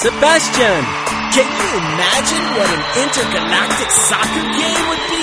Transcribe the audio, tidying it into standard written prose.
Sebastian! Can you imagine what an intergalactic soccer game would be?